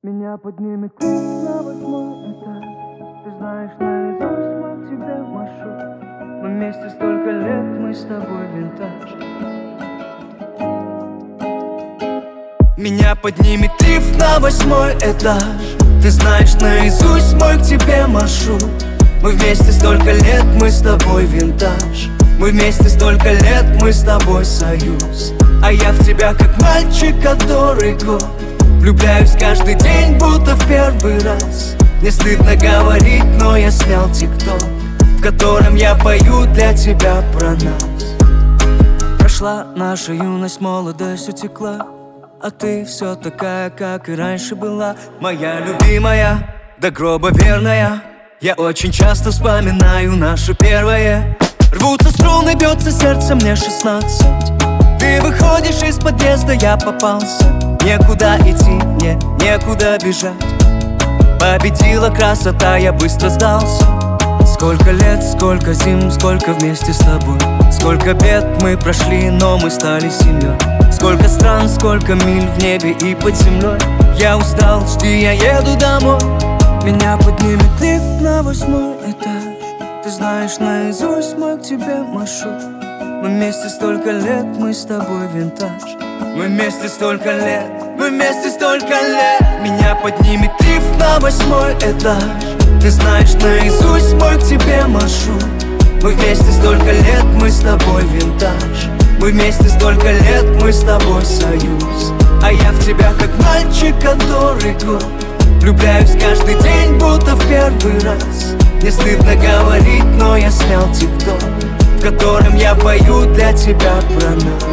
Меня поднимет лифт на 8-й этаж. Ты знаешь наизусть мой к тебе маршрут. Мы вместе столько лет, мы с тобой винтаж. Меня поднимет лифт на 8-й этаж. Ты знаешь наизусть мой к тебе маршрут. Мы вместе столько лет, мы с тобой винтаж. Мы вместе столько лет, мы с тобой союз. А я в тебя как мальчик, который год. Влюбляюсь каждый день, будто в первый раз. Не стыдно говорить, но я снял тикток, в котором я пою для тебя про нас. Прошла наша юность, молодость утекла, а ты все такая, как и раньше была. Моя любимая, до гроба верная. Я очень часто вспоминаю наше первое. Рвутся струны, бьется сердце, мне 16. Ты выходишь из подъезда, я попался. Некуда идти, мне некуда бежать. Победила красота, я быстро сдался. Сколько лет, сколько зим, сколько вместе с тобой. Сколько бед мы прошли, но мы стали семьей. Сколько стран, сколько миль в небе и под землей. Я устал, жди, я еду домой. Меня поднимет лифт на 8-й этаж. Ты знаешь наизусть мой к тебе маршрут. Мы вместе столько лет, мы с тобой винтаж. Мы вместе столько лет, мы вместе столько лет. Меня поднимет лифт на 8-й этаж. Ты знаешь наизусть мой к тебе маршрут. Мы вместе столько лет, мы с тобой винтаж. Мы вместе столько лет, мы с тобой союз. А я в тебя как мальчик, который год. Влюбляюсь каждый день, будто в первый раз. Не стыдно говорить, но я снял тикток, в котором я пою для тебя про нас.